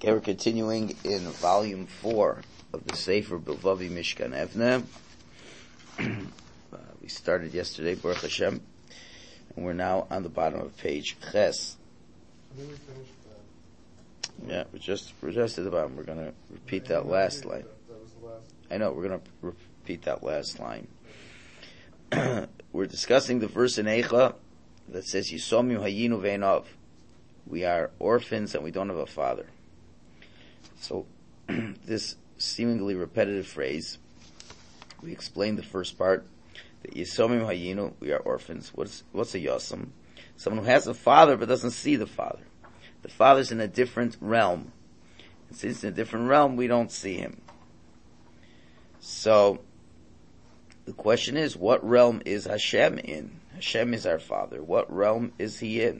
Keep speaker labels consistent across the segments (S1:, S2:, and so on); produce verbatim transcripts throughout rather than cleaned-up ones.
S1: Okay, we're continuing in volume four of the Sefer Bilvavi Mishkan Evne. uh, we started yesterday, Baruch Hashem, and we're now on the bottom of page Ches.
S2: We finished that.
S1: Yeah, we're just we're just at the bottom. We're going to repeat that last line.
S2: That was the last.
S1: I know, we're going to repeat that last line. We're discussing the verse in Eicha that says, Yisomu hayinu ve'enov. We are orphans and we don't have a father. So, this seemingly repetitive phrase, we explained the first part, that Yisomim hayinu, we are orphans. What's, what's a yosam? Someone who has a father but doesn't see the father. The father's in a different realm. And since in a different realm, we don't see him. So, the question is, what realm is Hashem in? Hashem is our father. What realm is he in?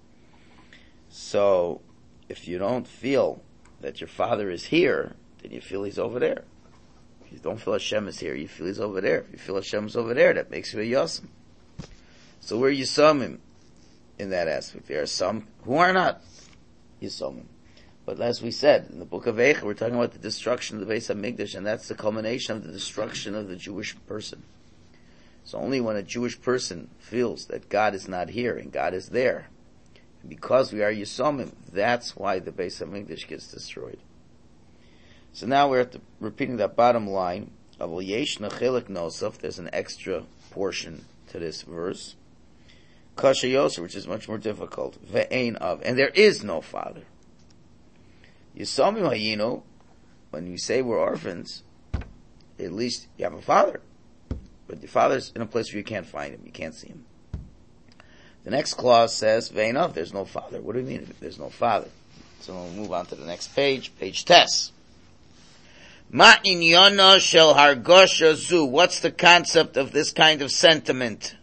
S1: So, if you don't feel that your father is here, then you feel he's over there. If you don't feel Hashem is here, you feel he's over there. If you feel Hashem's over there, that makes you a Yosem. So where you saw him in that aspect, there are some who are not Yisomim. But as we said, in the book of Eicha, we're talking about the destruction of the Beis HaMikdash, and that's the culmination of the destruction of the Jewish person. So only when a Jewish person feels that God is not here and God is there, because we are Yisomim, that's why the Beis HaMikdash gets destroyed. So now we're at the, repeating that bottom line of Yesh Chelik Nosaf. There's an extra portion to this verse. Kasha Yosef, which is much more difficult. Ve'ein of, and there is no father. Yisomim hayinu, when you say we're orphans, at least you have a father. But your father's in a place where you can't find him, you can't see him. The next clause says, Ve'ein of, there's no father. What do you mean if there's no father? So we'll move on to the next page, page Tes. Ma inyana shel hargosha zu. What's the concept of this kind of sentiment?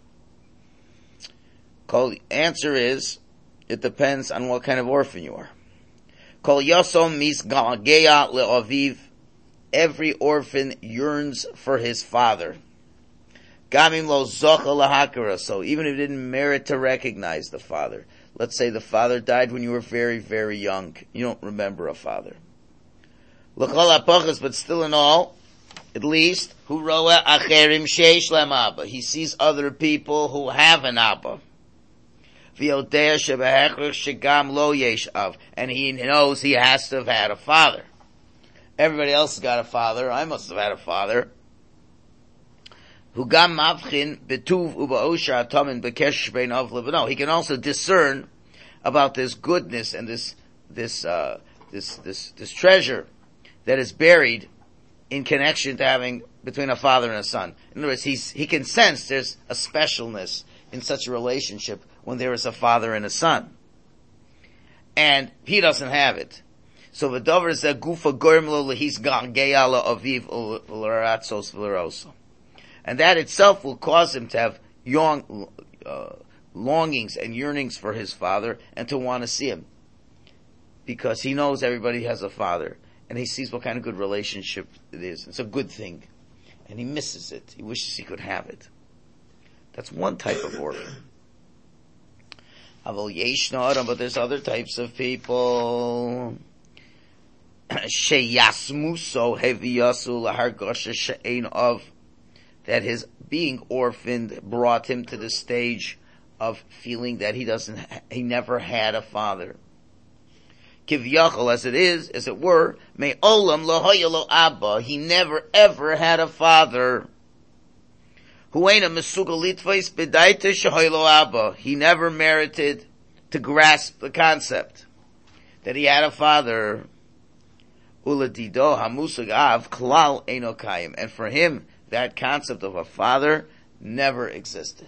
S1: Kol, answer is, it depends on what kind of orphan you are. Kol yosom misgalgeya le'aviv. Every orphan yearns for his father. Gamim lo zocha lahakara. So even if you didn't merit to recognize the father, let's say the father died when you were very, very young. You don't remember a father. L'chol hapachas, but still in all, at least, hu roa acherim sheish lem abba. He sees other people who have an abba. V'yodea shebehechrich shegam lo yesh av. And he knows he has to have had a father. Everybody else has got a father. I must have had a father. Hu gam mavchin betuv u'ba'osha atamin bekesh beinav levano. He can also discern about this goodness and this, this, uh, this, this, this treasure that is buried in connection to having between a father and a son. In other words, he's, he can sense there's a specialness in such a relationship when there is a father and a son. And he doesn't have it. So the dover is that gufa gormlo lehis gangeyala aviv ularatzos v'leroso. And that itself will cause him to have young, uh, longings and yearnings for his father and to want to see him. Because he knows everybody has a father. And he sees what kind of good relationship it is. It's a good thing. And he misses it. He wishes he could have it. That's one type of orphan. But there's other types of people. That his being orphaned brought him to the stage of feeling that he doesn't, he never had a father. Kivyachol, as it is, as it were, may olam lo hoya lo abba. He never ever had a father. Huena mesugal litvais bedaita shahoy lo abba. He never merited to grasp the concept that he had a father. Uladido hamusag av klal enokayim. And for him, that concept of a father never existed.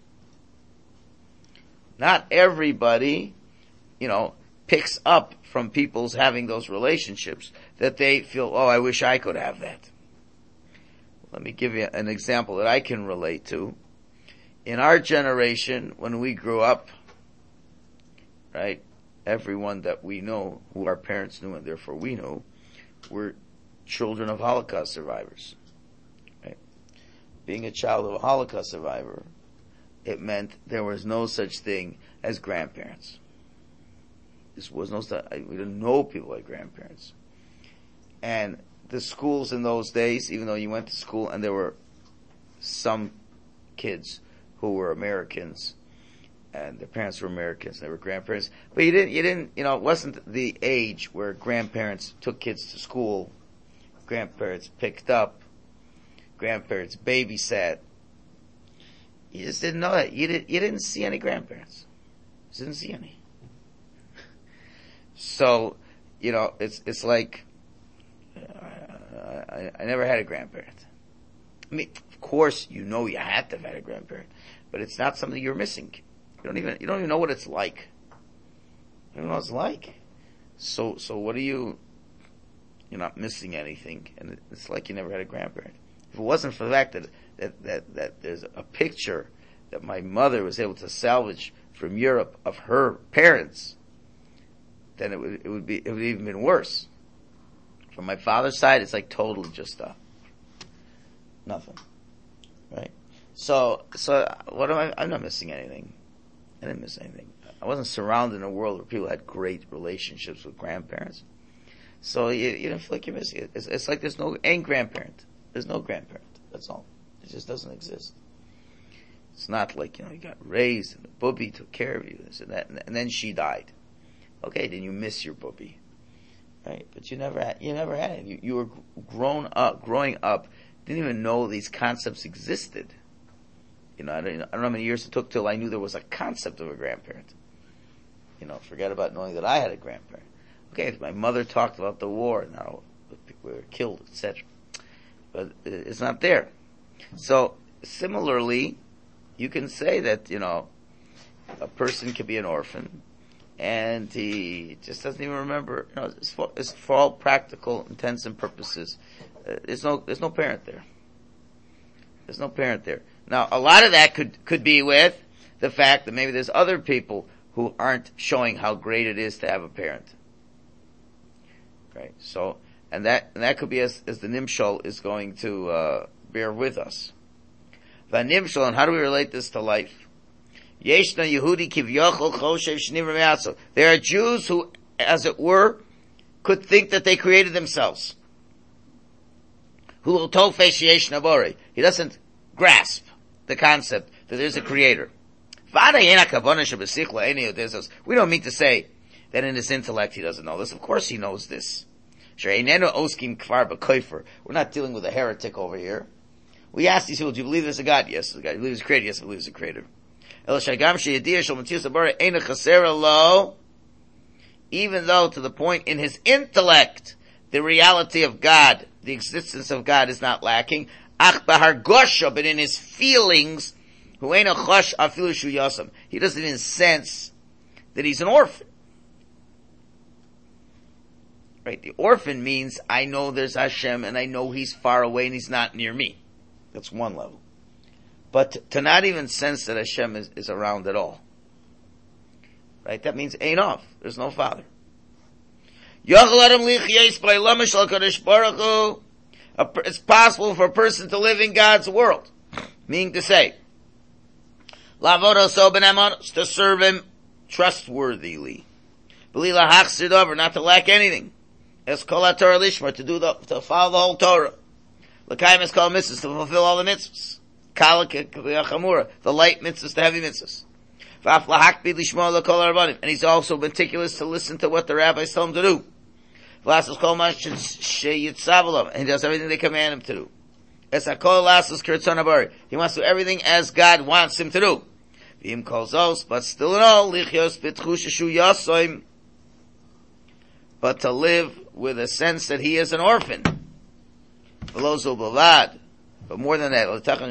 S1: Not everybody, you know, picks up from people's having those relationships that they feel, oh, I wish I could have that. Let me give you an example that I can relate to. In our generation, when we grew up, right, everyone that we know, who our parents knew and therefore we know, were children of Holocaust survivors. Right? Being a child of a Holocaust survivor, it meant there was no such thing as grandparents. This was no stuff. We didn't know people like grandparents. And the schools in those days, even though you went to school and there were some kids who were Americans and their parents were Americans and they were grandparents, but you didn't, you didn't, you know, it wasn't the age where grandparents took kids to school, grandparents picked up, grandparents babysat. You just didn't know that. You didn't, you didn't see any grandparents. You just didn't see any. So, you know, it's, it's like, uh, I, I never had a grandparent. I mean, of course, you know you had to have had a grandparent, but it's not something you're missing. You don't even, you don't even know what it's like. You don't know what it's like. So, so what are you, you're not missing anything, and it's like you never had a grandparent. If it wasn't for the fact that, that, that, that there's a picture that my mother was able to salvage from Europe of her parents, then it would, it would be, it would have even been worse. From my father's side, it's like totally just, uh, nothing. Right? So, so, what am I, I'm not missing anything. I didn't miss anything. I wasn't surrounded in a world where people had great relationships with grandparents. So you, you didn't feel like you're missing it. It's, it's like there's no, ain't grandparent. There's no grandparent. That's all. It just doesn't exist. It's not like, you know, you got raised and the bubby took care of you, this and that, and, and then she died. Okay, then you miss your bubby. Right? But you never had, you never had it. You, you were grown up, growing up, didn't even know these concepts existed. You know, I don't, I don't know how many years it took till I knew there was a concept of a grandparent. You know, forget about knowing that I had a grandparent. Okay, my mother talked about the war and how people were killed, et cetera. But it's not there. So, similarly, you can say that, you know, a person can be an orphan, and he just doesn't even remember, you know, it's for, it's for all practical intents and purposes. Uh, there's no, there's no parent there. There's no parent there. Now, a lot of that could, could be with the fact that maybe there's other people who aren't showing how great it is to have a parent. Right? So, and that, and that could be as, as the Nimshol is going to, uh, bear with us. The Nimshol, and how do we relate this to life? Yeshna Yehudi Kivyachol Choshev Shniv Me'atzo. There are Jews who, as it were, could think that they created themselves. Hu Tofesh Yeshna Bore. He doesn't grasp the concept that there's a creator. We don't mean to say that in his intellect he doesn't know this. Of course he knows this. We're not dealing with a heretic over here. We ask these people, do you believe there's a God? Yes, there's a God. Do you believe there's a creator? Yes, I believe there's a creator. Even though to the point in his intellect, the reality of God, the existence of God is not lacking, but in his feelings, he doesn't even sense that he's an orphan. Right? The orphan means I know there's Hashem and I know he's far away and he's not near me. That's one level. But to, to not even sense that Hashem is, is around at all. Right? That means ain't off. There's no father. It's possible for a person to live in God's world. Meaning to say, to serve him trustworthily. Not to lack anything. As kol Torah lishma, to do the, to follow the whole Torah. L'kayim is called mitzvahs, to fulfill all the mitzvahs. Kala k'chamura, the light mitzvahs, the heavy mitzvahs. V'af lahakbid lishma l'kol harabanim, and he's also meticulous to listen to what the rabbis tell him to do. V'lasas kol ma sheyitzavalam, and he does everything they command him to do. Es hakol lasas k'ritzon habari, he wants to do everything as God wants him to do. V'im kol zos, but still in all, lichios b'tchush shu yasoim, but to live with a sense that he is an orphan. But more than that,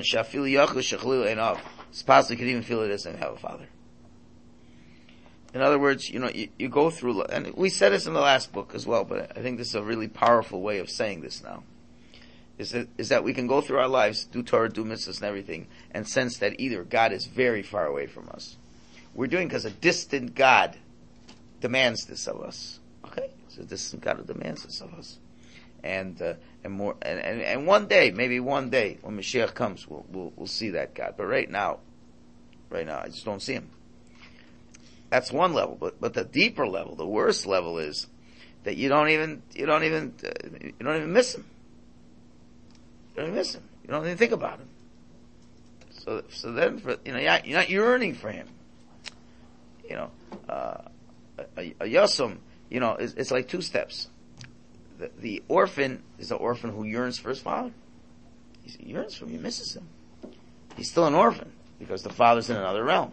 S1: it's possible he could even feel he doesn't have a father. In other words, you know, you, you go through, and we said this in the last book as well, but I think this is a really powerful way of saying this now. Is that, is that we can go through our lives, do Torah, do mitzvahs and everything, and sense that either God is very far away from us. We're doing because a distant God demands this of us. Okay? So this God who demands this of us, and uh, and more, and, and and one day, maybe one day when Mashiach comes, we'll we'll we'll see that God. But right now, right now, I just don't see him. That's one level, but, but the deeper level, the worst level is that you don't even, you don't even, uh, you don't even miss him. You don't even miss him. You don't even think about him. So, so then, for, you know, you're not, you're not yearning for him. You know, uh, a, a yosem, you know, it's, it's like two steps. The, the orphan is an orphan who yearns for his father. He yearns for him. He misses him. He's still an orphan because the father's in another realm.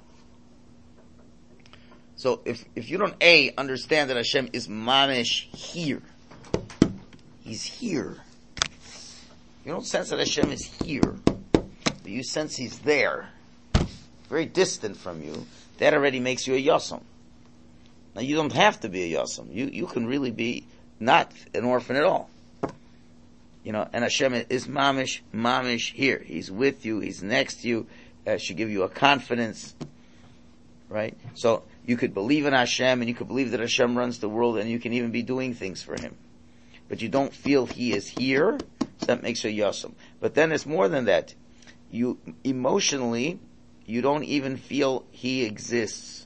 S1: So if if you don't a understand that Hashem is mamish here, He's here. You don't sense that Hashem is here, but you sense He's there, very distant from you. That already makes you a yosem. Now you don't have to be a yosem. You you can really be not an orphan at all. You know, and Hashem is mamish, mamish here. He's with you. He's next to you. Uh, should give you a confidence, right? So you could believe in Hashem, and you could believe that Hashem runs the world, and you can even be doing things for Him. But you don't feel He is here, so that makes you yosem. But then it's more than that. You emotionally, you don't even feel He exists.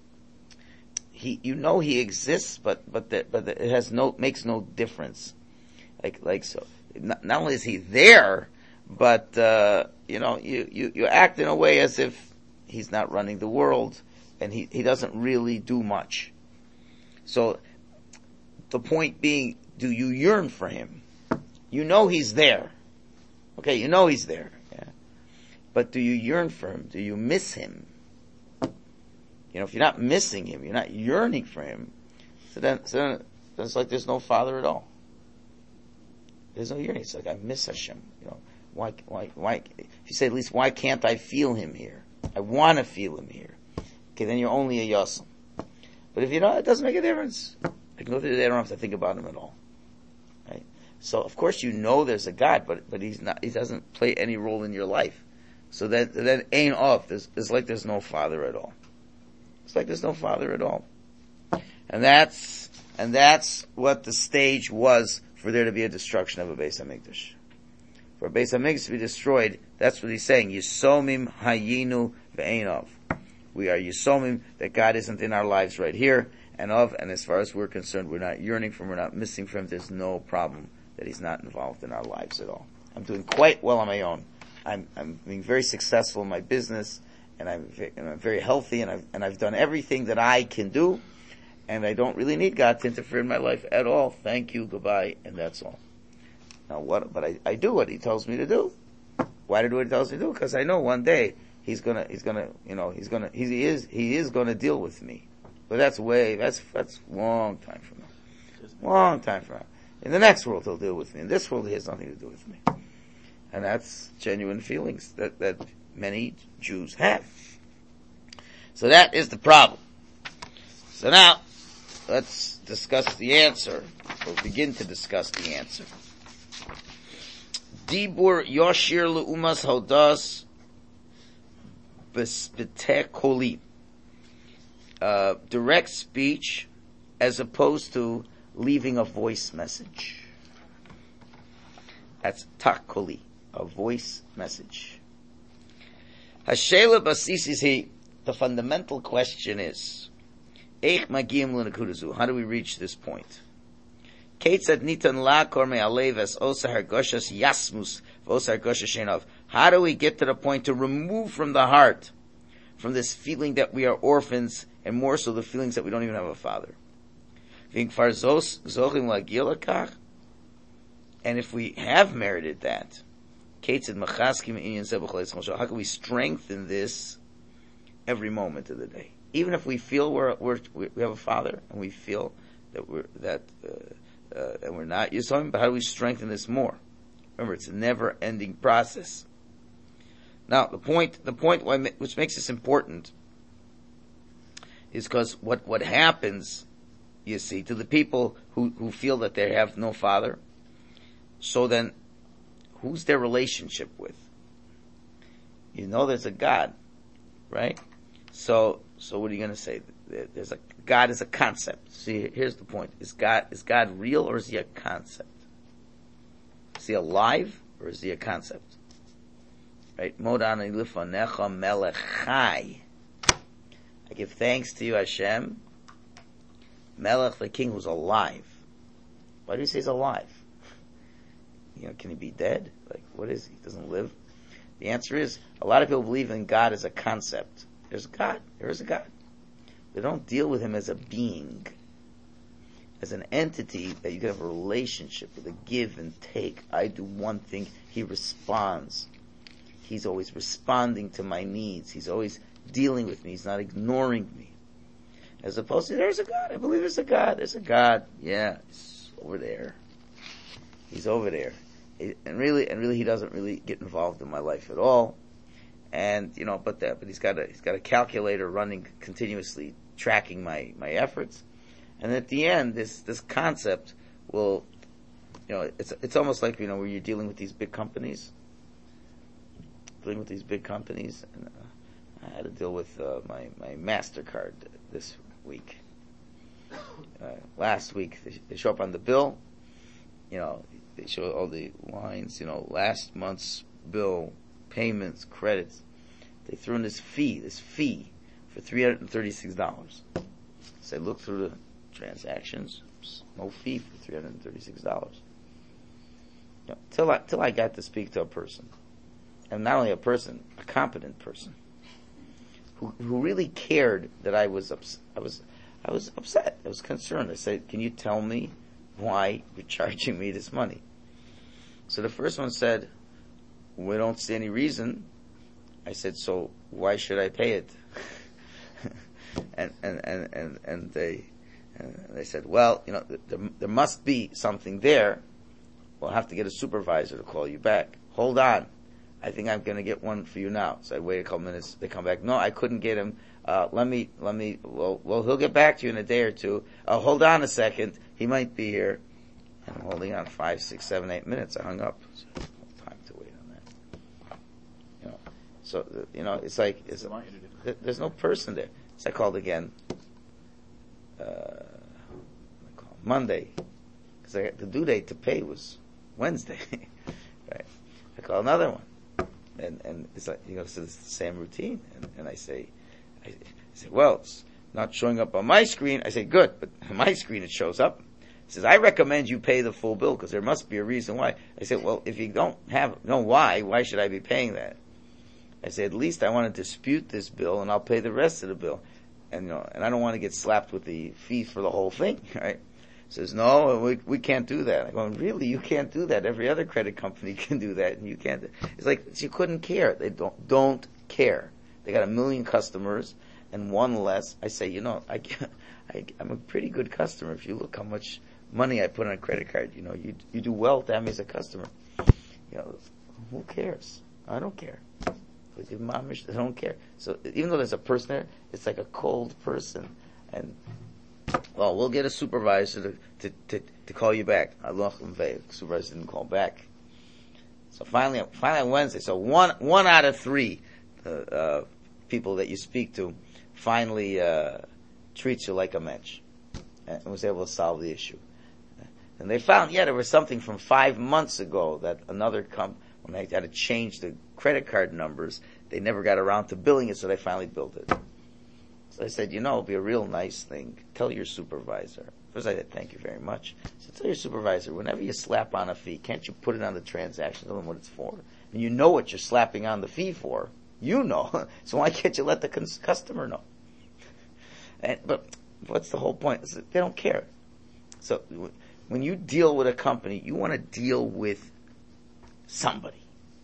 S1: He, you know He exists, but but the, but the, it has no makes no difference. Like like so, not, not only is He there, but uh, you know you, you you act in a way as if He's not running the world, and he he doesn't really do much. So the point being, do you yearn for Him? You know He's there. Okay, you know He's there. Yeah. But do you yearn for Him? Do you miss Him? You know, if you're not missing Him, you're not yearning for Him, so then, so then it's like there's no Father at all. There's no yearning. It's like, I miss Hashem. You know, why, why, why, if you say at least, why can't I feel Him here? I want to feel Him here. Okay, then you're only a yosem. But if you don't, it doesn't make a difference. I can go through the day, I don't have to think about Him at all. Right? So, of course you know there's a God, but, but He's not, He doesn't play any role in your life. So that, that ain't off. It's, it's like there's no Father at all. It's like there's no Father at all. And that's, and that's what the stage was for there to be a destruction of a Beis HaMikdash. For a Beis HaMikdash to be destroyed, that's what he's saying. Yisomim hayinu ve'enov. We are Yisomim, that God isn't in our lives right here, and of, and as far as we're concerned, we're not yearning for Him, we're not missing for Him, there's no problem that He's not involved in our lives at all. I'm doing quite well on my own. I'm, I'm being very successful in my business, and I'm, and I'm very healthy, and I've, and I've done everything that I can do, and I don't really need God to interfere in my life at all. Thank you, goodbye, and that's all. Now what, but I, I do what He tells me to do. Why do I do what He tells me to do? Because I know one day He's gonna, He's gonna, you know, He's gonna, he is, He is gonna deal with me. But that's way, that's, that's long time from now. Long time from now. In the next world He'll deal with me. In this world He has nothing to do with me. And that's genuine feelings that, that many Jews have. So that is the problem. So now, let's discuss the answer, or begin to discuss the answer. Dibur Yoshir Le'umas Hodas B'Speteh Koli. Uh, direct speech as opposed to leaving a voice message. That's takoli, a voice message. Hashela Basisis he, the fundamental question is, Eich Magim L'Nekudazu, how do we reach this point? Keitzad Nitan La'kor Me'alev Es Osa Hargoshas Yasmus V'Osa Hargoshas Shenov. How do we get to the point to remove from the heart, from this feeling that we are orphans, and more so the feelings that we don't even have a father? And if we have merited that, how can we strengthen this every moment of the day? Even if we feel we're, we're, we have a father, and we feel that we're, that, uh, uh, and we're not Yisomim, but how do we strengthen this more? Remember, it's a never-ending process. Now, the point, the point why, which makes this important is because what, what happens, you see, to the people who, who feel that they have no father, so then, who's their relationship with? You know there's a God, right? So, so what are you going to say? There's a, God is a concept. See, here's the point. Is God, is God real or is He a concept? Is He alive or is He a concept? Right? Modani lifanecha melech chai. I give thanks to you, Hashem, Melech, the king who's alive. Why do you say he's alive? You know, can he be dead? Like, what is he? He doesn't live? The answer is, a lot of people believe in God as a concept. There's God. There is a God. They don't deal with him as a being, as an entity that you can have a relationship with, a give and take. I do one thing, he responds. He's always responding to my needs. He's always dealing with me. He's not ignoring me. As opposed to, there's a God. I believe there's a God. There's a God. Yeah, he's over there. He's over there. And really, and really, he doesn't really get involved in my life at all. And, you know, but that, but he's got a, he's got a calculator running continuously, tracking my, my efforts. And at the end, this, this concept will, you know, it's, it's almost like, you know, where you're dealing with these big companies, dealing with these big companies. And, uh, I had to deal with, uh, my, my MasterCard this week. Uh, last week, they, they show up on the bill, you know, they show all the lines, you know, last month's bill, payments, credits. They threw in this fee, this fee for three hundred thirty-six dollars. So I looked through the transactions, no fee for three hundred thirty-six dollars. You know, till I, till I got to speak to a person. And not only a person, a competent person. Who, who really cared that I was, ups, I was, I was upset. I was concerned. I said, can you tell me why you're charging me this money? So the first one said, we don't see any reason. I said, so why should I pay it? and, and, and, and, and they, and they said, well, you know, there, there must be something there. We'll have to get a supervisor to call you back. Hold on. I think I'm going to get one for you now. So I wait a couple minutes. They come back. No, I couldn't get him. Uh, let me, let me, well, well, he'll get back to you in a day or two. Uh, hold on a second. He might be here. I'm holding on five, six, seven, eight minutes. I hung up. So no time to wait on that. You know, so, you know, it's like, it's a, there's no person there. So I called again, uh, I called Monday. Cause I got the due date to pay was Wednesday. Right. I call another one. And, and it's like, you know, so it's the same routine. And, and I say, I, I say, well, it's not showing up on my screen. I say, good, but on my screen it shows up. He says, I recommend you pay the full bill because there must be a reason why. I said, well, if you don't have, know why, why should I be paying that? I said, at least I want to dispute this bill and I'll pay the rest of the bill. And, you know, and I don't want to get slapped with the fee for the whole thing, right? He says, no, we, we can't do that. I go, really? You can't do that. Every other credit company can do that and you can't. Do. It's like, you couldn't care. They don't, don't care. They got a million customers and one less. I say, you know, I, I, I'm a pretty good customer. If you look how much money I put on a credit card, you know, you, you do well to have me as a customer. You know, who cares? I don't care. They don't care. So even though there's a person there, it's like a cold person. And, well, we'll get a supervisor to, to, to, to call you back. Allah the supervisor didn't call back. So finally, finally on Wednesday, so one, one out of three, uh, uh, people that you speak to finally, uh, treats you like a mensch. And was able to solve the issue. And they found, yeah, there was something from five months ago that another comp, when they had to change the credit card numbers, they never got around to billing it, so they finally billed it. So I said, you know, it'll be a real nice thing. Tell your supervisor. First I said, thank you very much. So tell your supervisor, whenever you slap on a fee, can't you put it on the transaction, tell them what it's for? And you know what you're slapping on the fee for. You know. So why can't you let the cons- customer know? And, but what's the whole point? They don't care. So when you deal with a company, you want to deal with somebody.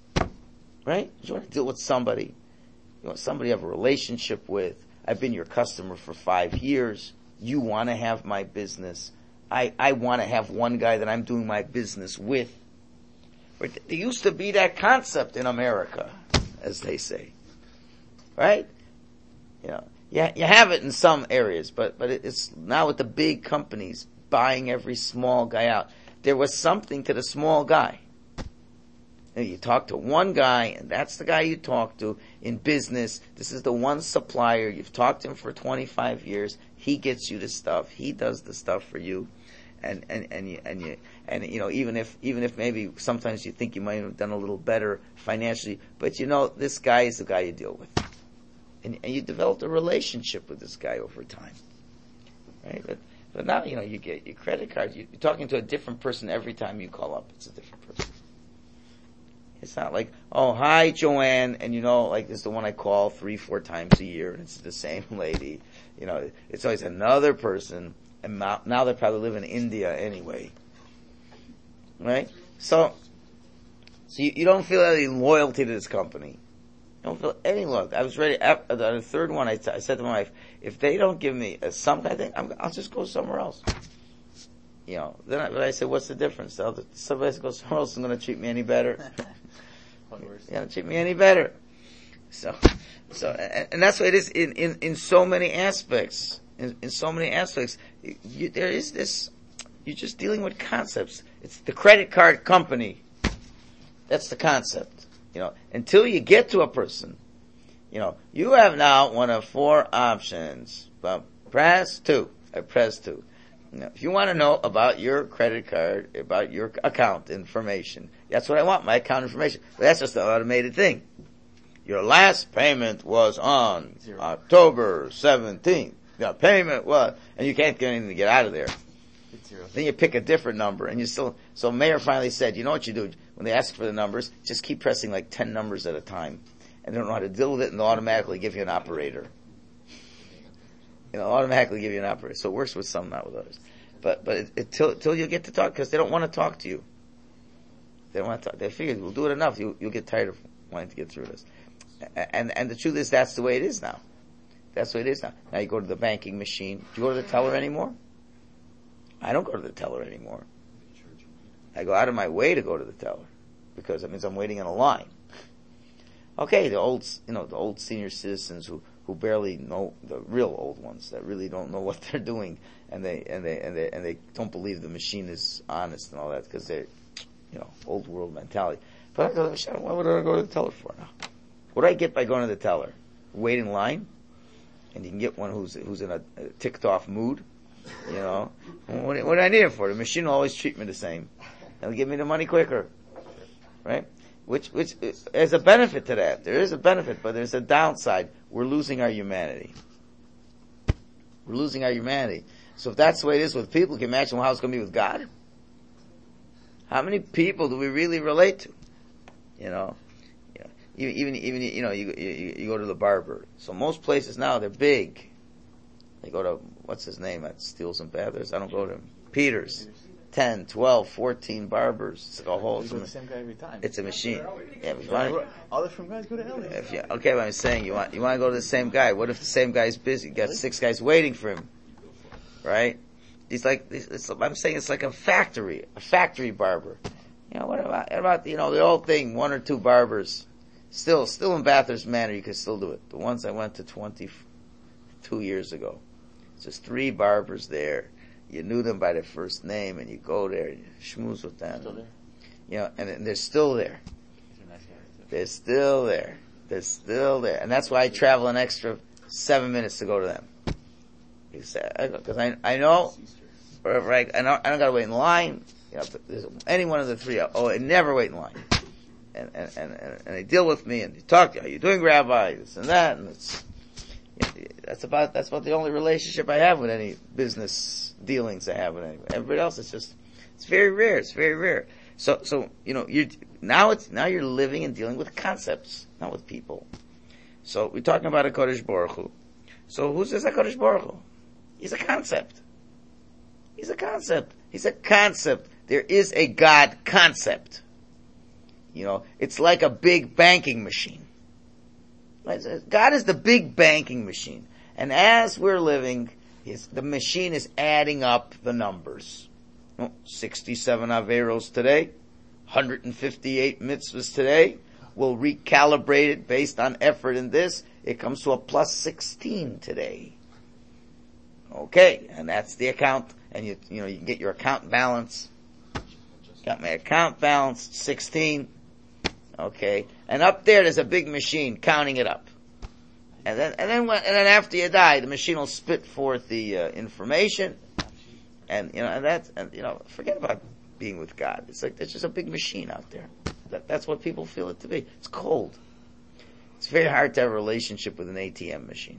S1: Right? You want to deal with somebody. You want somebody you have a relationship with. I've been your customer for five years. You want to have my business. I, I want to have one guy that I'm doing my business with. There used to be that concept in America, as they say. Right? You know, yeah, you have it in some areas, but, but it's now with the big companies buying every small guy out. There was something to the small guy. And you talk to one guy, and that's the guy you talk to in business. This is the one supplier. You've talked to him for twenty-five years. He gets you the stuff. He does the stuff for you. And, and, and you, and you, and you know, even if, even if maybe sometimes you think you might have done a little better financially, but you know, this guy is the guy you deal with. And, and you developed a relationship with this guy over time. Right? But, but now, you know, you get your credit card, you're talking to a different person every time you call up. It's a different person. It's not like, oh, hi, Joanne, and you know, like, this is the one I call three, four times a year, and it's the same lady. You know, it's always another person, and now, now they probably live in India anyway. Right? So, so you, you don't feel any loyalty to this company. You don't feel any loyalty. I was ready, after the third one, I, t- I said to my wife, if they don't give me a, some kind of thing, I'm, I'll just go somewhere else. You know, then I, but I said, what's the difference? Somebody else goes somewhere else is going to treat me any better. You're going to treat me any better. So, so, and, and that's what it is in, in, in so many aspects. In, in so many aspects, you, there is this, you're just dealing with concepts. It's the credit card company. That's the concept. You know, until you get to a person, you know, you have now one of four options. But press two. I press two. You know, if you want to know about your credit card, about your account information, that's what I want, my account information. But that's just an automated thing. Your last payment was on Zero. October seventeenth. The payment was, and you can't get anything to get out of there. Then you pick a different number, and you still, so Mayor finally said, you know what you do? When they ask for the numbers, just keep pressing like ten numbers at a time. And they don't know how to deal with it, and they'll automatically give you an operator. You know, automatically give you an operator. So it works with some, not with others. But, but it, it, till, till you get to talk, because they don't want to talk to you. They don't want to talk. They figure we'll do it enough. You, you'll get tired of wanting to get through this. And, and the truth is, that's the way it is now. That's the way it is now. Now you go to the banking machine. Do you go to the teller anymore? I don't go to the teller anymore. I go out of my way to go to the teller because that means I'm waiting in a line. Okay, the old, you know, the old senior citizens who, who barely know, the real old ones that really don't know what they're doing, and they and they and they and they don't believe the machine is honest and all that because they're, you know, old world mentality. But I go to the machine. What would I go to the teller for now? What do I get by going to the teller? Wait in line, and you can get one who's who's in a, a ticked off mood. You know, what, what do I need it for? The machine will always treat me the same. It'll give me the money quicker, right? Which, which, there's a benefit to that. There is a benefit, but there's a downside. We're losing our humanity. We're losing our humanity. So if that's the way it is with people, can you imagine how it's going to be with God? How many people do we really relate to? You know, you know even, even, you know, you, you, you go to the barber. So most places now, they're big. They go to, what's his name at Steels and Bathers? I don't go to him. Peter's. ten, twelve, fourteen barbers. It's like a whole,
S3: it's, the same guy every time.
S1: It's a machine. Yeah, but you want,
S3: all the from guys go to L A.
S1: If you, okay, but I'm saying you want, you want to go to the same guy. What if the same guy's busy? You got six guys waiting for him. Right? He's like, it's, I'm saying it's like a factory, a factory barber. You know, what about, what about, you know, the old thing, one or two barbers. Still, still in Bathurst Manor, you can still do it. The ones I went to twenty-two years ago. Just three barbers there. You knew them by their first name, and you go there and you schmooze with them.
S3: Still there?
S1: You know, and, and they're still there.
S3: Nice guys,
S1: they're still there. They're still there. And that's why I travel an extra seven minutes to go to them. Because I, I know, or I, I don't, I don't gotta wait in line. You know, any one of the three, oh, I never wait in line. And, and, and, and they deal with me and they talk to you. How you doing, Rabbi? This and that. And it's, That's about, that's about the only relationship I have with any business dealings I have with anyone. Everybody else, it's just, it's very rare. It's very rare. So, so, you know, you now it's, now you're living and dealing with concepts, not with people. So, we're talking about a Kodesh Baruch Hu. So, who's this HaKadosh Baruch Hu? He's a concept. He's a concept. He's a concept. There is a God concept. You know, it's like a big banking machine. God is the big banking machine. And as we're living, his, the machine is adding up the numbers. Oh, sixty-seven Averos today, one hundred fifty-eight mitzvahs today. We'll recalibrate it based on effort in this. It comes to a plus sixteen today. Okay, and that's the account. And you, you know, you can get your account balance. Got my account balance, sixteen. Okay, and up there, there's a big machine counting it up, and then and then when, and then after you die, the machine will spit forth the uh, information, and you know, and that's and you know, forget about being with God. It's like there's just a big machine out there. That, that's what people feel it to be. It's cold. It's very hard to have a relationship with an A T M machine.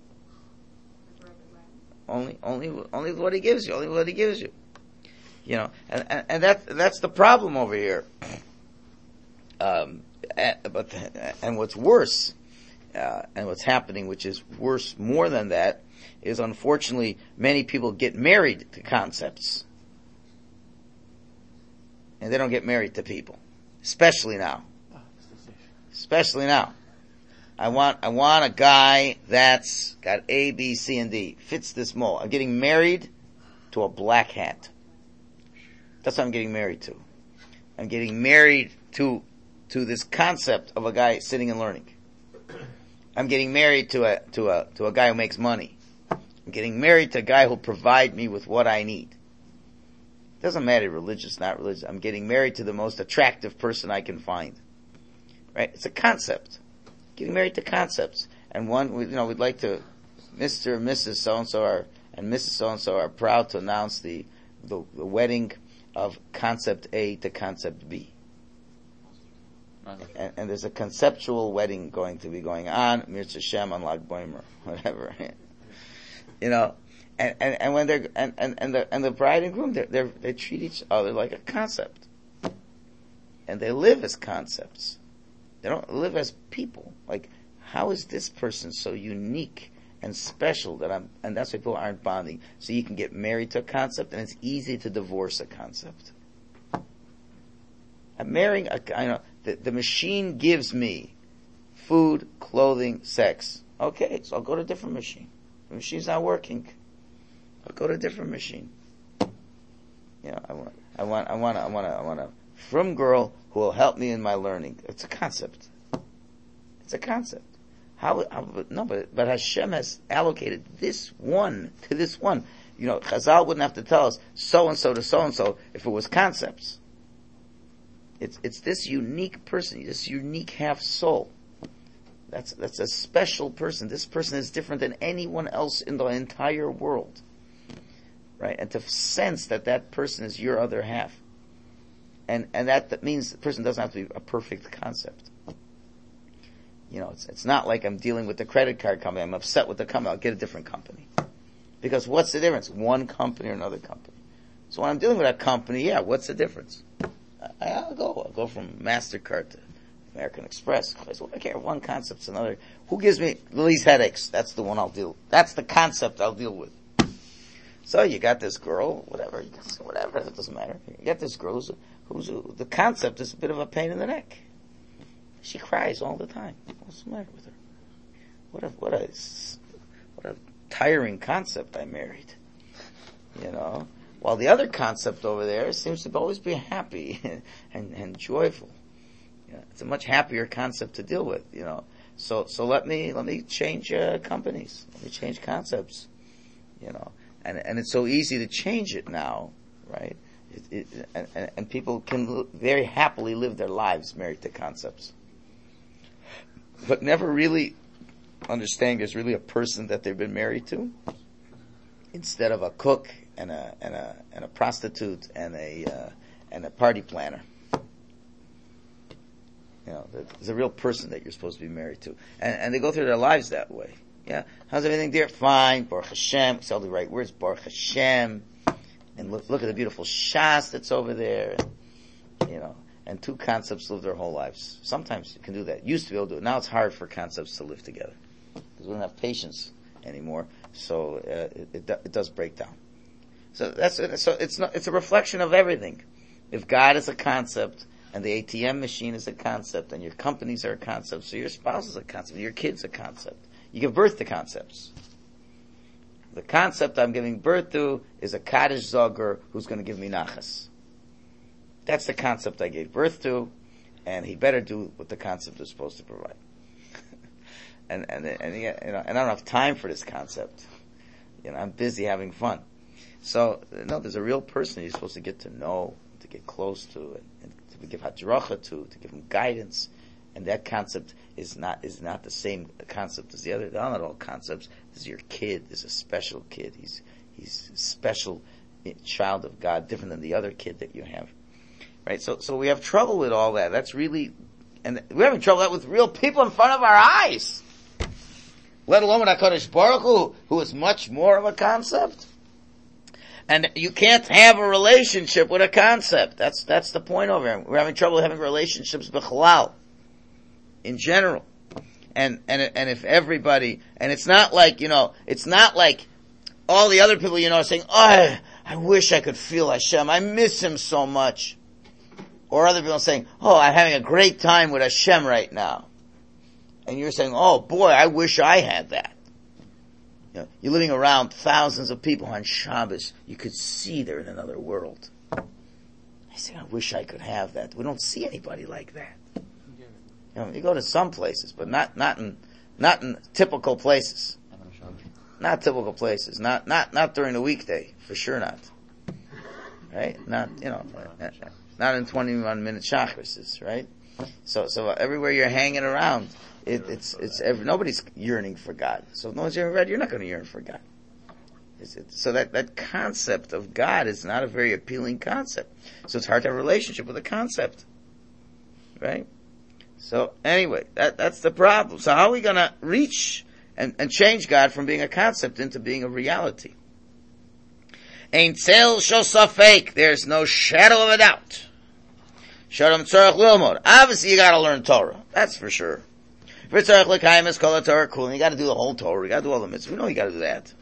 S1: Only, only, only what he gives you. Only what he gives you. You know, and and, and that that's the problem over here. Um, and, but and what's worse, uh, and what's happening, which is worse more than that, is unfortunately many people get married to concepts, and they don't get married to people, especially now. Especially now. I want, I want a guy that's got A, B, C, and D. Fits this mold. I'm getting married to a black hat. That's what I'm getting married to. I'm getting married to, to this concept of a guy sitting and learning. I'm getting married to a, to a, to a guy who makes money. I'm getting married to a guy who'll provide me with what I need. It doesn't matter religious, not religious. I'm getting married to the most attractive person I can find. Right? It's a concept. Getting married to concepts. And one, you know, we'd like to, Mister and Missus So-and-so are, and Missus So-and-so are proud to announce the, the, the wedding of concept A to concept B. And, and there's a conceptual wedding going to be going on, Mirza Shem on Lag Boimer, whatever. You know, and, and, and when they're, and, and, and the, and the bride and groom, they're, they're, they treat each other like a concept. And they live as concepts. They don't live as people. Like, how is this person so unique and special that I'm, and that's why people aren't bonding. So you can get married to a concept and it's easy to divorce a concept. I'm marrying a, I know, the, the machine gives me food, clothing, sex. Okay, so I'll go to a different machine. The machine's not working. I'll go to a different machine. You know, I want, I want, I want, I want, I want a frum girl who will help me in my learning. It's a concept. It's a concept. How, how no, but, but Hashem has allocated this one to this one. You know, Chazal wouldn't have to tell us so-and-so to so-and-so if it was concepts. It's, it's this unique person, this unique half soul. That's, that's a special person. This person is different than anyone else in the entire world. Right? And to sense that that person is your other half. And, and that, that means the person doesn't have to be a perfect concept. You know, it's, it's not like I'm dealing with the credit card company. I'm upset with the company. I'll get a different company. Because what's the difference? One company or another company. So when I'm dealing with a company, yeah, what's the difference? I, I'll go. I'll go from MasterCard to American Express. I say, well, I care. One concept's another. Who gives me the least headaches? That's the one I'll deal with. That's the concept I'll deal with. So you got this girl, whatever, whatever, it doesn't matter. You got this girl who's, who's the concept is a bit of a pain in the neck. She cries all the time. What's the matter with her? What a, what a, what a tiring concept I married. You know? While the other concept over there seems to always be happy and, and, and joyful. You know, it's a much happier concept to deal with, you know. So, so let me, let me change, uh, companies. Let me change concepts. You know. And, and it's so easy to change it now, right? It, it, and, and people can very happily live their lives married to concepts. But never really understanding there's really a person that they've been married to, instead of a cook and a and a and a prostitute and a uh, and a party planner. You know, there's a real person that you're supposed to be married to, and and they go through their lives that way. Yeah, how's everything there? Fine, Baruch Hashem. It's all the right words, Baruch Hashem. And look look at the beautiful shas that's over there. And, you know. And two concepts live their whole lives. Sometimes you can do that. Used to be able to do it. Now it's hard for concepts to live together. Because we don't have patience anymore. So, uh, it, it, it does break down. So that's, so it's not, it's a reflection of everything. If God is a concept, and the A T M machine is a concept, and your companies are a concept, so your spouse is a concept, your kid's a concept. You give birth to concepts. The concept I'm giving birth to is a Kaddish Zoger who's going to give me nachas. That's the concept I gave birth to, and he better do what the concept is supposed to provide. and and and, you know, and I don't have time for this concept. You know, I'm busy having fun. So no, there's a real person you're supposed to get to know, to get close to, and, and to give hadracha to, to give him guidance. And that concept is not is not the same concept as the other. They're not all concepts. This is your kid. This is a special kid. He's he's a special child of God, different than the other kid that you have. Right, so so we have trouble with all that. That's really And we're having trouble with real people in front of our eyes. Let alone with HaKadosh Baruch Hu, who is much more of a concept. And you can't have a relationship with a concept. That's, that's the point over here. We're having trouble having relationships b'chalal. In general. And, and, and if everybody, and it's not like, you know, it's not like all the other people, you know, are saying, oh, I, I wish I could feel Hashem. I miss Him so much. Or other people saying, oh, I'm having a great time with Hashem right now. And you're saying, oh boy, I wish I had that. You know, you're living around thousands of people on Shabbos. You could see they're in another world. I say, I wish I could have that. We don't see anybody like that. You know, you go to some places, but not, not in, not in typical places. Not typical places. Not, not, not during the weekday. For sure not. Right? Not, you know, not in twenty-one minute chakras, right? So, so everywhere you're hanging around, it, it's, it's, every, nobody's yearning for God. So if no one's yearning for God, you're not going to yearn for God. It's, it's, so that, that concept of God is not a very appealing concept. So it's hard to have a relationship with a concept. Right? So anyway, that, that's the problem. So how are we going to reach and, and change God from being a concept into being a reality? Ein tzel shel fake. There's no shadow of a doubt. Shodom tzarech lilmod. Obviously you gotta learn Torah. That's for sure. V'tzarech l'kayim es kol Torah kul. You gotta do the whole Torah. You gotta do all the mitzvahs. We know you gotta do that.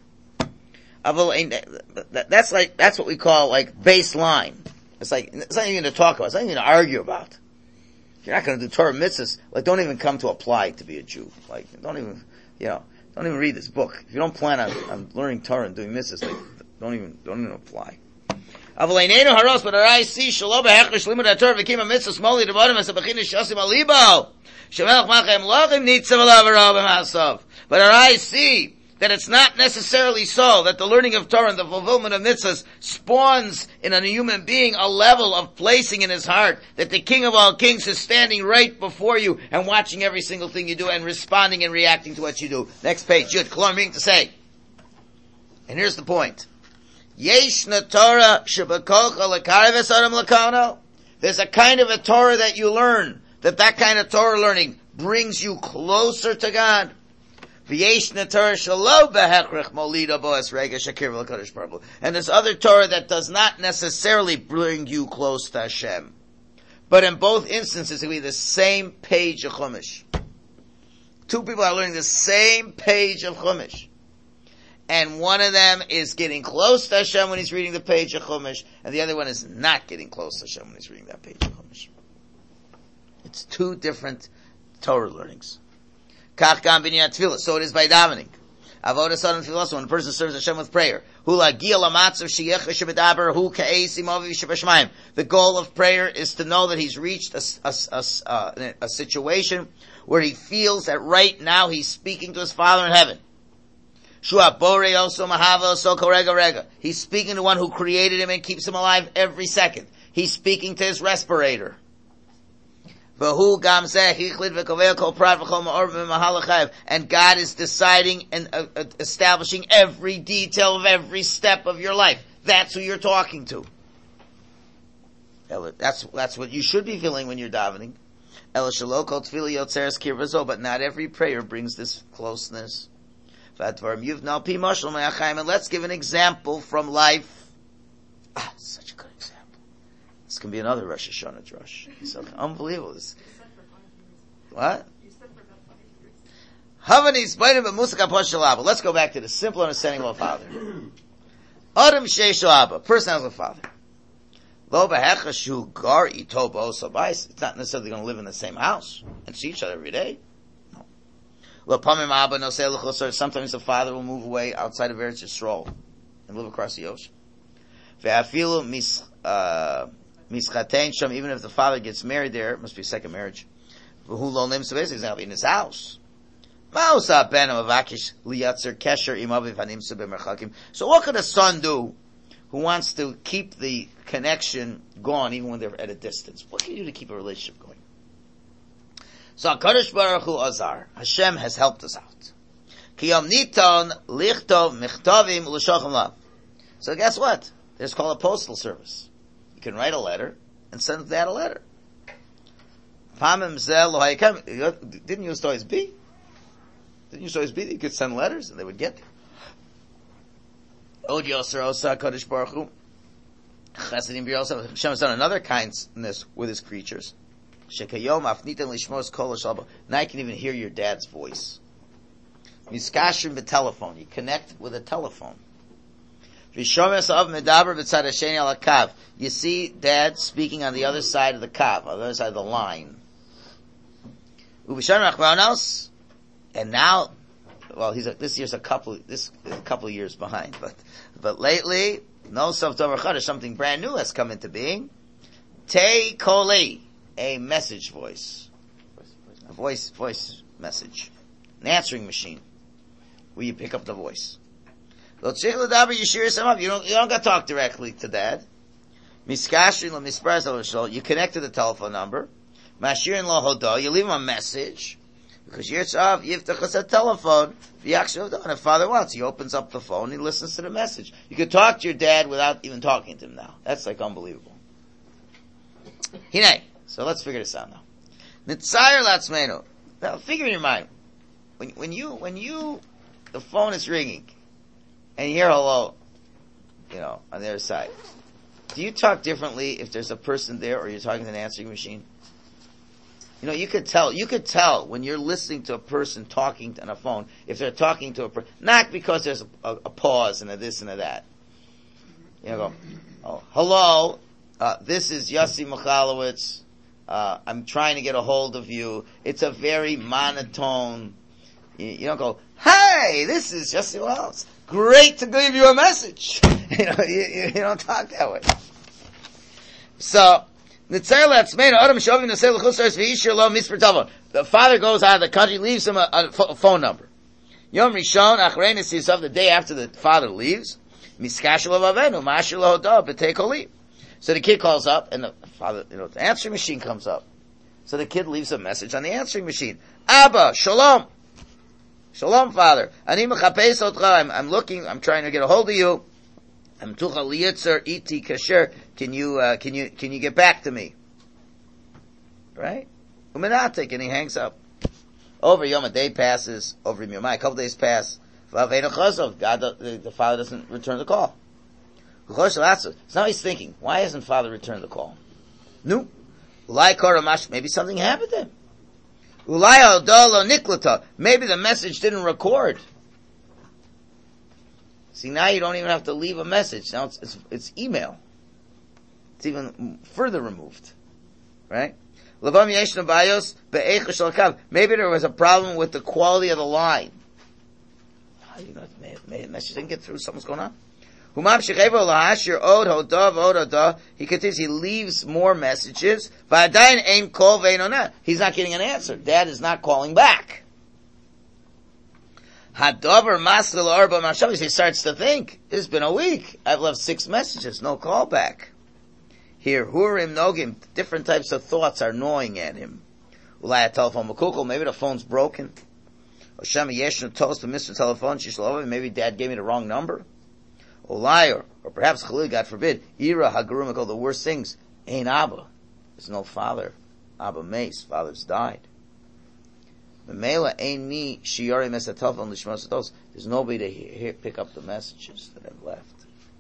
S1: That's like, that's what we call like baseline. It's like, it's not even to talk about. It's not even to argue about. If you're not gonna do Torah mitzvahs, like don't even come to apply to be a Jew. Like, don't even, you know, don't even read this book. If you don't plan on, on learning Torah and doing mitzvahs, like, don't even, don't even apply. Avaleinenu haros, but I see shalom behechrish limud haTorah v'kim a mitzvah smoli devarim as a bechinish shasim alibo. Shemelach machem lachim nitzav alav arabim hasav. But I see that it's not necessarily so that the learning of Torah and the fulfillment of mitzvahs spawns in a human being a level of placing in his heart that the King of all kings is standing right before you and watching every single thing you do and responding and reacting to what you do. Next page. Yud, Kolor meaning to say. And here's the point. Yeshna Torah shebekolcha lekarev adam lakano. There's a kind of a Torah that you learn, that that kind of Torah learning brings you closer to God. V'yeshna Torah shelo behechrich molida boas rega shakir v'lakadosh baruch hu. And there's other Torah that does not necessarily bring you close to Hashem. But in both instances, it will be the same page of Chumash. Two people are learning the same page of Chumash. And one of them is getting close to Hashem when he's reading the page of Chumash, and the other one is not getting close to Hashem when he's reading that page of Chumash. It's two different Torah learnings. Kach gam b'inyan tefillah. So it is by davening. Avodas Adam tefillah. When a person serves Hashem with prayer, hu lagia lamatzav sheyecha shebedaber hu ka'esim aviv shebashmayim. The goal of prayer is to know that he's reached a, a, a, a, a situation where he feels that right now he's speaking to his Father in heaven. He's speaking to one who created him and keeps him alive every second. He's speaking to his respirator. And God is deciding and uh, uh, establishing every detail of every step of your life. That's who you're talking to. That's, that's what you should be feeling when you're davening. But not every prayer brings this closeness. And let's give an example from life. Ah, such a good example. This can be another Rosh Hashanah drush. It's so unbelievable. This. What? Let's go back to the simple understanding of a father. Adam sheisho abba. Person has a father. It's not necessarily going to live in the same house and see each other every day. Sometimes the father will move away outside of Eretz Yisrael and live across the ocean. Even if the father gets married there, it must be a second marriage. In his house. So what could a son do who wants to keep the connection going even when they're at a distance? What can you do to keep a relationship going? So HaKadosh Baruch Hu Azar, Hashem has helped us out. So guess what? There's called a postal service. You can write a letter and send that a letter. Pamim zel lo hayakam. Didn't you used to always be? Didn't you used to always be that you could send letters and they would get there? Od Yosser Osa Kodesh Baruch Hu. Chasadim B'Yosef. Hashem has done another kindness with his creatures. Shekayom Afnitan Lishmos Kol Shalba. Now you can even hear your dad's voice. Miskashrim b'telephone. You connect with a telephone. Vishomes of Medaber b'tzad hasheni al hakav. You see dad speaking on the other side of the kav, on the other side of the line. Ubishan Rachmanos. And now, well, he's a, this year's a couple, this a couple of years behind, but, but lately, no Sof Dover Chodesh, something brand new has come into being. Te Koli, a message voice. A voice, voice message. An answering machine. Where you pick up the voice. You don't, you don't got to talk directly to dad. You connect to the telephone number. You leave him a message. Because Yirtzav Yiftach a telephone. And if father wants, he opens up the phone, he listens to the message. You can talk to your dad without even talking to him now. That's like unbelievable. Hine. So let's figure this out now. Nitzayir latzmenu. Now figure in your mind. When, when you, when you, the phone is ringing, and you hear hello, you know, on the other side. Do you talk differently if there's a person there or you're talking to an answering machine? You know, you could tell, you could tell when you're listening to a person talking on a phone, if they're talking to a person, not because there's a, a, a pause and a this and a that. You know, go, oh, hello, uh, this is Yossi Michalowitz, uh, I'm trying to get a hold of you. It's a very monotone, you, you don't go, hey, this is Yossi Michalowitz. Great to give you a message. you know, you, you, you don't talk that way. So, the father goes out of the country, leaves him a, a, a phone number. Yom Rishon, Achrenis Yisov, the day after the father leaves, so the kid calls up, and the father, you know, the answering machine comes up. So the kid leaves a message on the answering machine. Abba, Shalom. Shalom, father. I'm, I'm looking, I'm trying to get a hold of you. I'm tuchal liyitzer iti kasher. Can you, uh, can you, can you get back to me? Right? Umenatik, and he hangs up. Over Yom, a day passes. Over Yom, a couple days pass. God, the, the father doesn't return the call. So now he's thinking, why hasn't father returned the call? No. Maybe something happened to him. Maybe the message didn't record. See, now you don't even have to leave a message. Now it's, it's, it's email. It's even further removed. Right? Maybe there was a problem with the quality of the line. Oh, you know, the message didn't get through. Something's going on. He continues, he leaves more messages. He's not getting an answer. Dad is not calling back. He starts to think, it's been a week. I've left six messages, no call back. Here, Hurim Nogim, different types of thoughts are gnawing at him. Maybe the phone's broken. Maybe dad gave me the wrong number. Or, or perhaps Khalil, God forbid, Ira Hagurumiko, the worst things, ain't Abba. There's no father. Abba Mace, father's died. There's nobody to hear, pick up the messages that I've left.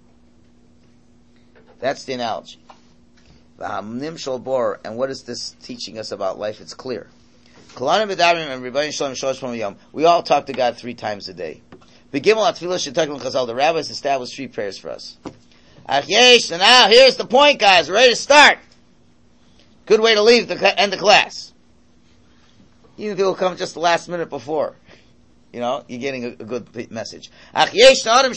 S1: That's the analogy. And what is this teaching us about life? It's clear. We all talk to God three times a day. The rabbis established three prayers for us. And now here's the point, guys. We're ready to start. Good way to leave the end of class. Even people come just the last minute before. You know, you're getting a, a good message. They're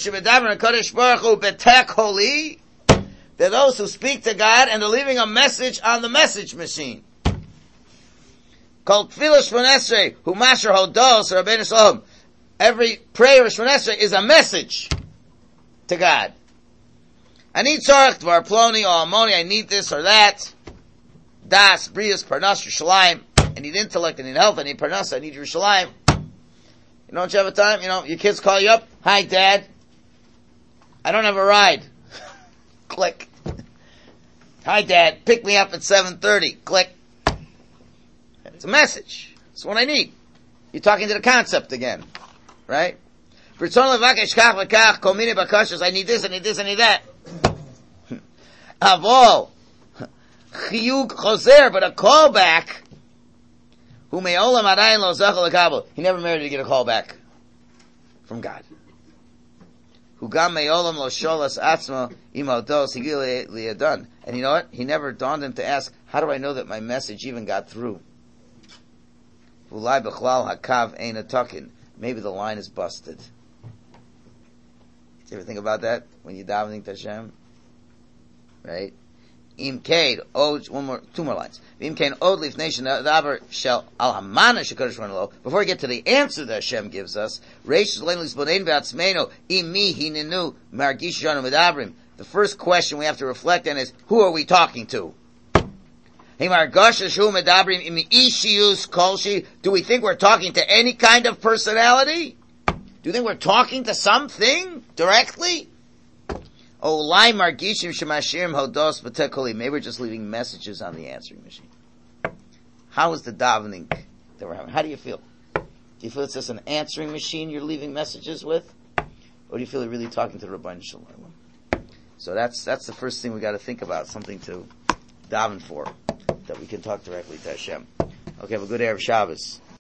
S1: those who speak to God and they're leaving a message on the message machine. Called Tfilah Shmoneh Esrei, Hu Masher Hodos Rabbeinu Shalom. Every prayer of Shmoneh Esrei is a message to God. I need tzarech dvar ploni or amoni. I need this or that. Das brias parnas Yerushalayim. I need intellect. I need health. I need parnas. I need Yerushalayim. You don't you have a time? You know, your kids call you up. Hi, Dad. I don't have a ride. Click. Hi, Dad. Pick me up at seven thirty. Click. It's a message. It's what I need. You're talking to the concept again. Right? I need this, I need this, I need that. Avol. Chiyug choser, but a callback. Who may olam adayin lo zachal lekabel. He never married to get a call back from God. Who gam may olam lo sholas atzma imodos higil liadon. And you know what? He never dawned him to ask, how do I know that my message even got through? Ulai bechlal hakav ein atakin. Maybe the line is busted. Did you ever think about that when you're davening to Hashem? Right? Im kaid od one more two more lines. Im kaid od lifnei shel shel al hamana shekadosh lo. Before we get to the answer that Hashem gives us, reish leinu lisbonein ve'atzmeinu im mi hinenu margish shanu medabrim. The first question we have to reflect on is, who are we talking to? Do we think we're talking to any kind of personality? Do you think we're talking to something directly? Maybe we're just leaving messages on the answering machine. How is the davening that we're having? How do you feel? Do you feel it's just an answering machine you're leaving messages with? Or do you feel you're really talking to the Rabban Shalom? So that's that's the first thing we got to think about, something to daven for, that we can talk directly to Hashem. Okay, have a good Erev Shabbos.